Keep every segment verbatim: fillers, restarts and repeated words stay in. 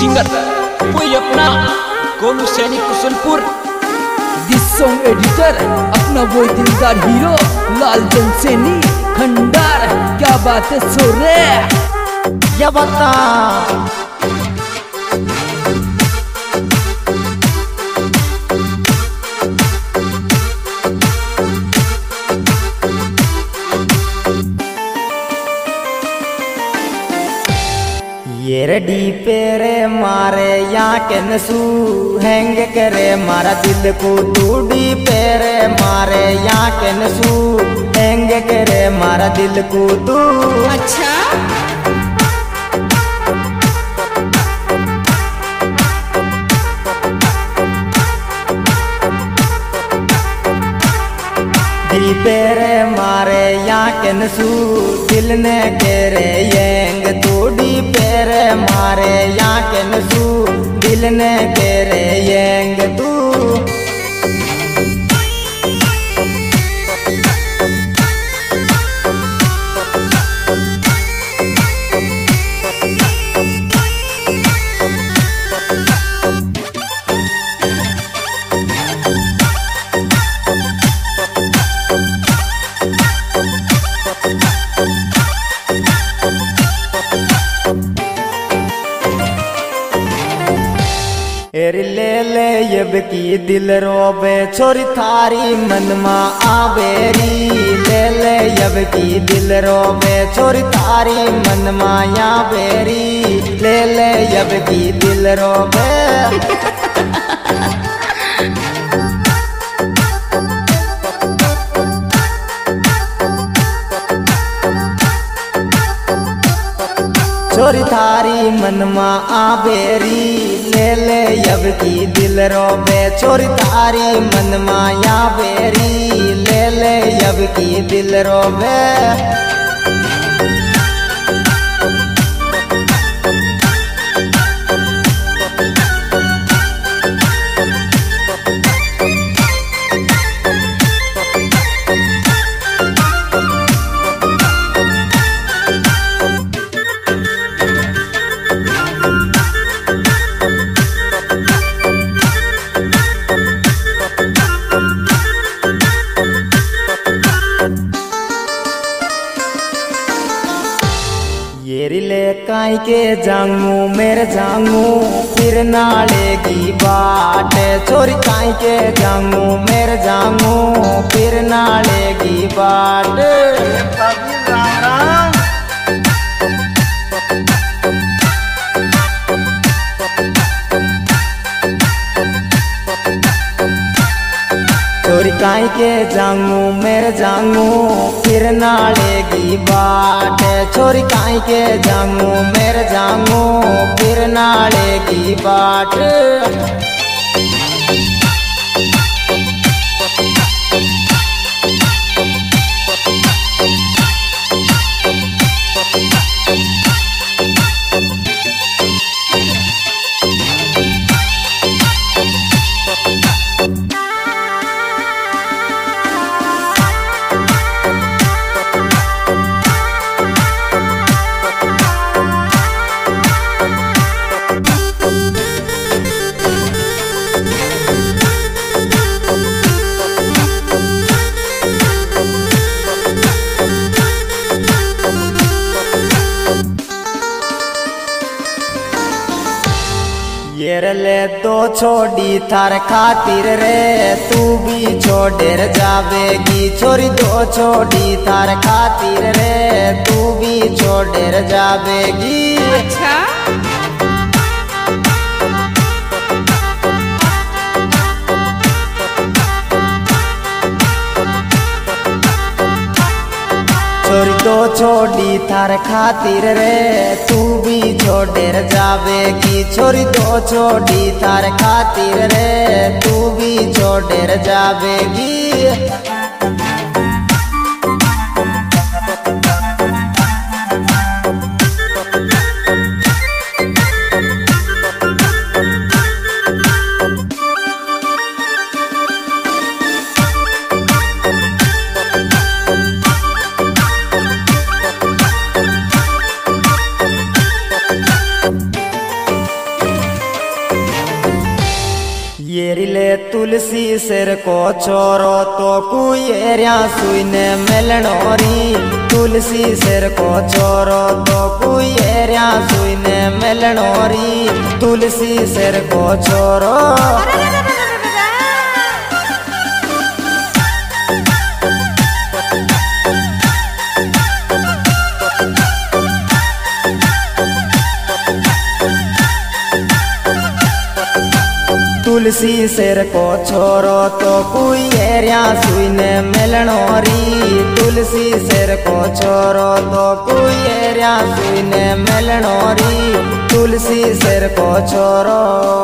Singer कोई अपना गोलू सैनिक कुशलपुर। दिस सॉन्ग एडिटर अपना वो दिलदार हीरो लालचंद सैनी खंडार। क्या बात है सोरे या बता ये रडी पेरे मारे या के नसू हैंग करे मारा दिल को टूडी पेरे मारे या के नसू हैंग करे मारा दिल को तू। अच्छा दी पेरे मारे या के नसू दिल ने केरे येंग तोड़ी पेरे मारे या के नसू दिल ने केरे येंग तू। एर ले ले यब की दिल रोबे छोरी थारी मनमा आवेरी। ले ले यब की दिल रोबे छोरी थारी मनमा या बेरी। ले ले यब की दिल रोबे छोरी थारी मनमा आबेरी। ले ले यब की दिल रोबे छोरी थारी मनमा या बेरी। ले ले यब की दिल रोबे ले काई के जांगू मेरे जांगू फिर नालेगी बाट। छोरी काई के जांगू मेरे जांगू फिर नालेगी बाट। छोरी काई के जांगू मेरे जांगू फिर नालेगी बाट। छोरी काई के जांगू मेरे जांगू फिर नालेगी बाट। येर ले दो छोड़ी थार खातिर रे तू भी छोड़ेर जावेगी। छोरी दो छोड़ी थार खातिर रे तू भी छोड़ेर जावेगी। अच्छा छोरी दो छोड़ी थार खातिर रे तू भी छोड़ेर जावेगी। छोरी दो छोड़ी थार खातिर रे तू भी छोड़ेर जावेगी। तुलसी सिर को छोरो तो कुएरिया सुईने मिलनोरी। तुलसी सिर को छोरो तो कुएरिया सुईने मिलनोरी। तुलसी सिर को छोरो तुलसी सिर को छोरो तो कुएरिया सुईने मिलनोरी। तुलसी सिर को छोरो तो कुएरिया सुईने मिलनोरी। तुलसी सिर को छोरो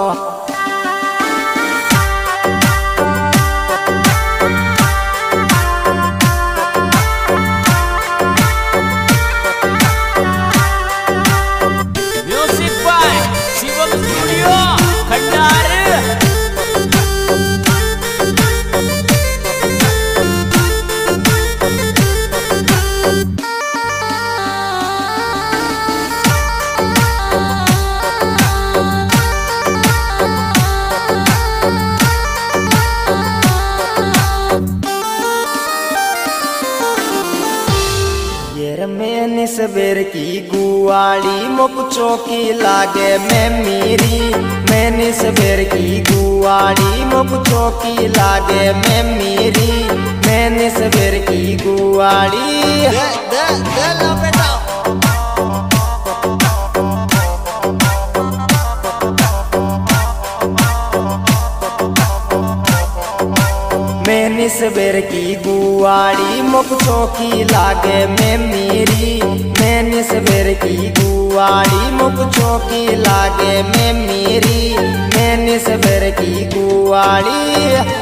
music by Shivam studio Khandar. सबेर की गुआड़ी मुक चौकी लागे मैं मेरी। मैंने सबेर की गुआड़ी मुक चौकी लागे मैं मेरी। मैंने सबेर की गुआड़ी दे, दे, दे लो बेटा। मैंने सबेर की गुआड़ी मुक चौकी लागे मैं मेरी। मैंने सबेर की गुआड़ी मुक चौकी लागे मैं मेरी। मैंने सबेर की गुआड़ी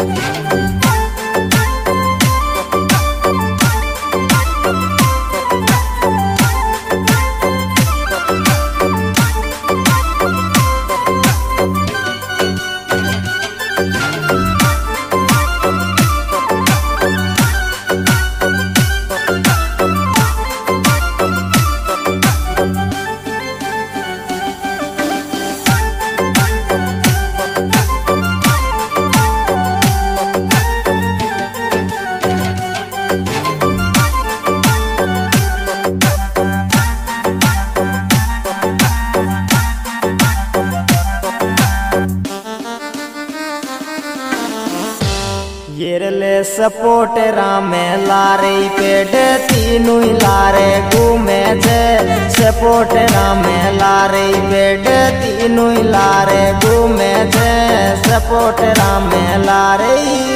येरले सपोर्ट रामे लारे पेड़ तीनू लारे घूमे जे। सपोर्ट रामे लारे पेड़ तीनू लारे घूमे जे। सपोर्ट रामे लारे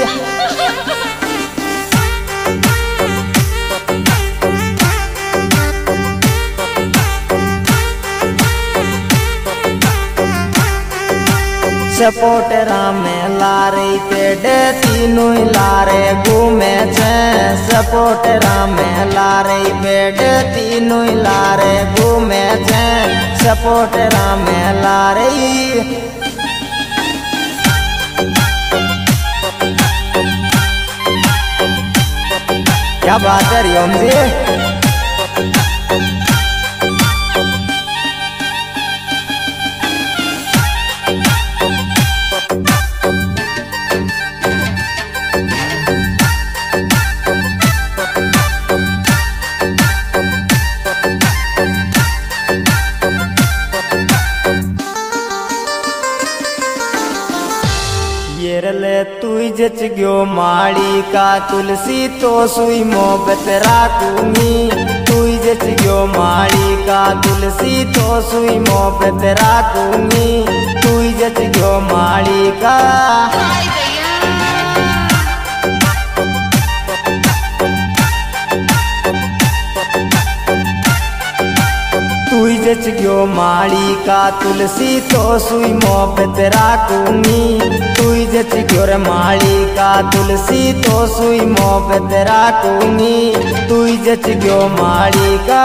सपोर्ट रामे लारे पेड़ तीनू लारे घूमे छे। सपोर्ट रामे लारे पेड़ तीनू लारे घूमे छे। सपोर्ट रामे लारे क्या बात है रियोम जी। येरले तुई जच गयो माड़ी का तुलसी तो सुई मोहब्बत राखूंगी। तुई जच गयो माड़ी का तुलसी तो सुई मोहब्बत राखूंगी। तुई जच गयो माड़ी का तुई जच गयो माड़ी का तुलसी तो सुई मोहब्बत राखूंगी। तुई जच गयो रे माड़ी का तुलसी तो सुई मोहब्बत राखूंगी। तुई जच गयो माड़ी का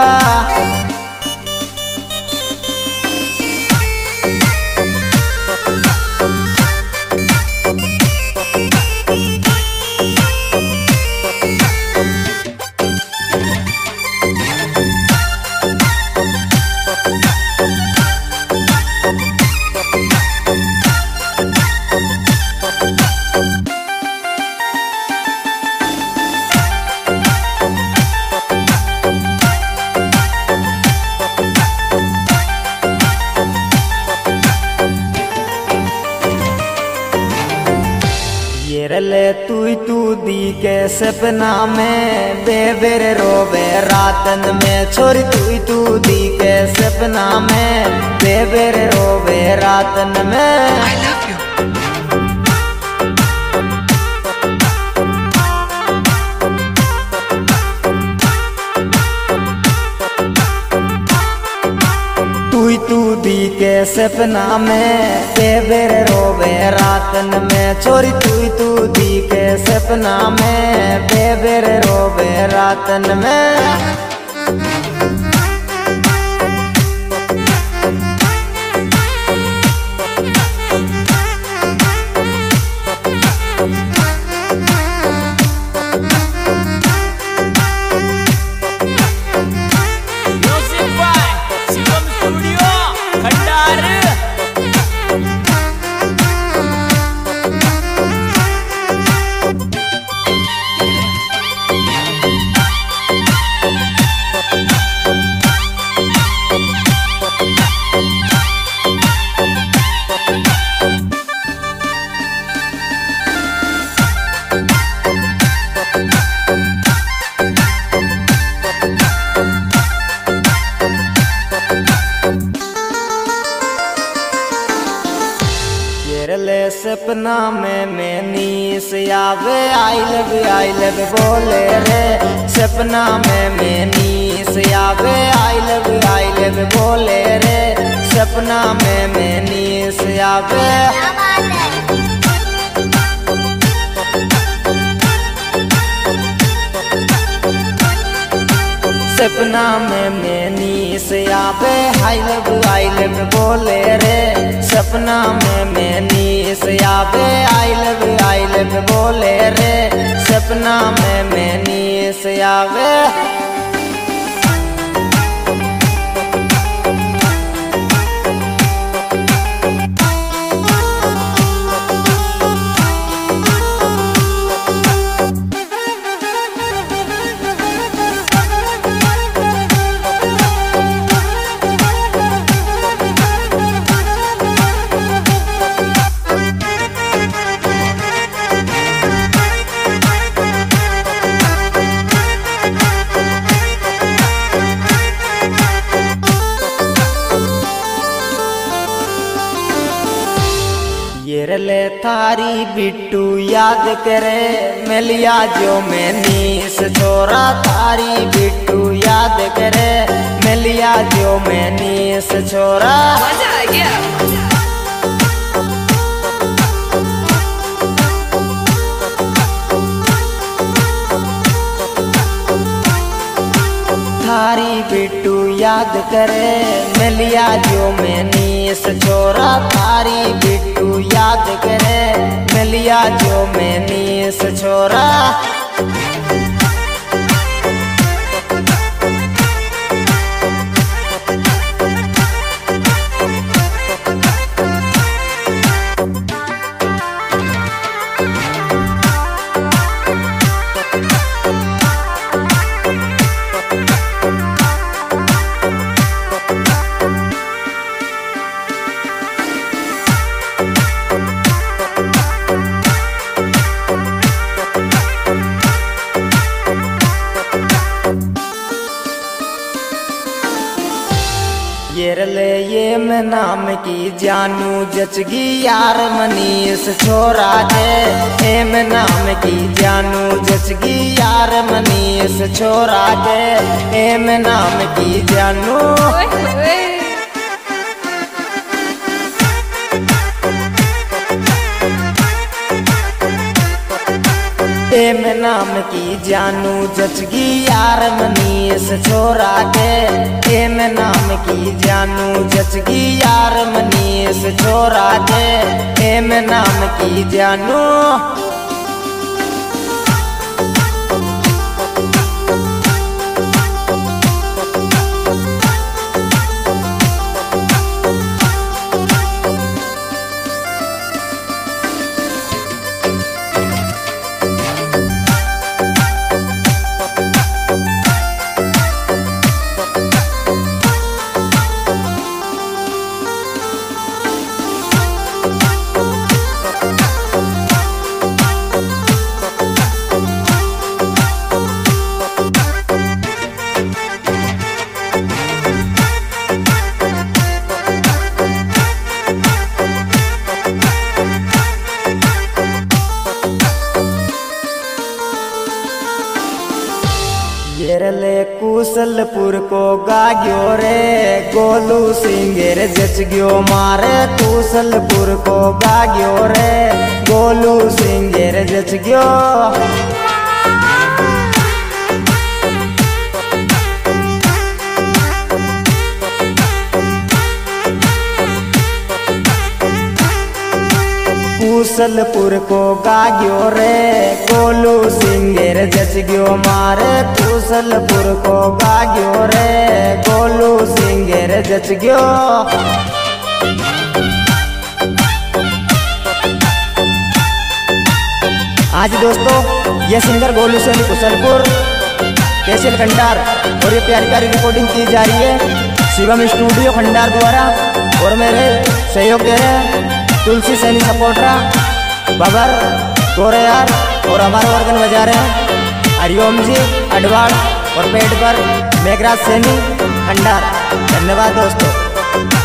ये ले तू तू दी के सपना में बेबेर रोवे रातन में छोरी तू तू दी के सपना में बेबेर रोवे रातन में। I love you. तू दी के सपना में बेबेर रोवे रातन में छोरी तू तू दी के सपना में बेबेर रोवे रातन में। ले सपना में मैं नीस आवे आई लव आई लव बोले रे सपना में मैं नीस आवे आई लव आई लव बोले रे सपना में मैं नीस आवे। सपना में मैं नीस आवे आई लव आई लव बोले रे सपना में मैं नीस आवे आई लव आई लव बोले रे सपना में मैं नीस आवे। ये ले थारी बिट्टू याद करे मिलिया जो मैं नीस छोरा थारी बिट्टू याद करे मिलिया जो मैं नीस छोरा। मजा आ गया। थारी बिट्टू याद करे मिलिया जो मैं नीस छोरा थारी बिट्टू याद करे मिलिया जो मैं नीस छोरा। ये ले ये मैं नाम की जानू जचगी यार मनीष छोरा दे ए मैं नाम की जानू जचगी यार मनीष छोरा दे ए मैं नाम की जानू। एम नाम की जानू जचगी यार मनीष छोरा के एम नाम की जानू जचगी यार मनीष छोरा के एम नाम की जानू। कुशलपुर को गाग्यो रे गोलू सिंगेर जच गयो मारे कुशलपुर को गाग्यो रे गोलू सिंगेर जच गयो। कुशलपुर को गाग्यो रे गोलू सिंगेर जच गयो मारे कुशलपुर को गाग्यो रे गोलू सिंगेर जच गयो। आज दोस्तों ये सिंगर गोलू सिंह कुशलपुर तहसील खंडार और ये प्यारी प्यारी रिकॉर्डिंग की जा रही है शिवम स्टूडियो खंडार द्वारा और मेरे सहयोग दे रहे हैं तुलसी सैनी सपोर्टरा बबर गोरेयार और हमारे वर्गन बजा रहे हैं हरिओम जी अडवाड़ और पेट पर मेघराज सैनी खंडार। धन्यवाद दोस्तों।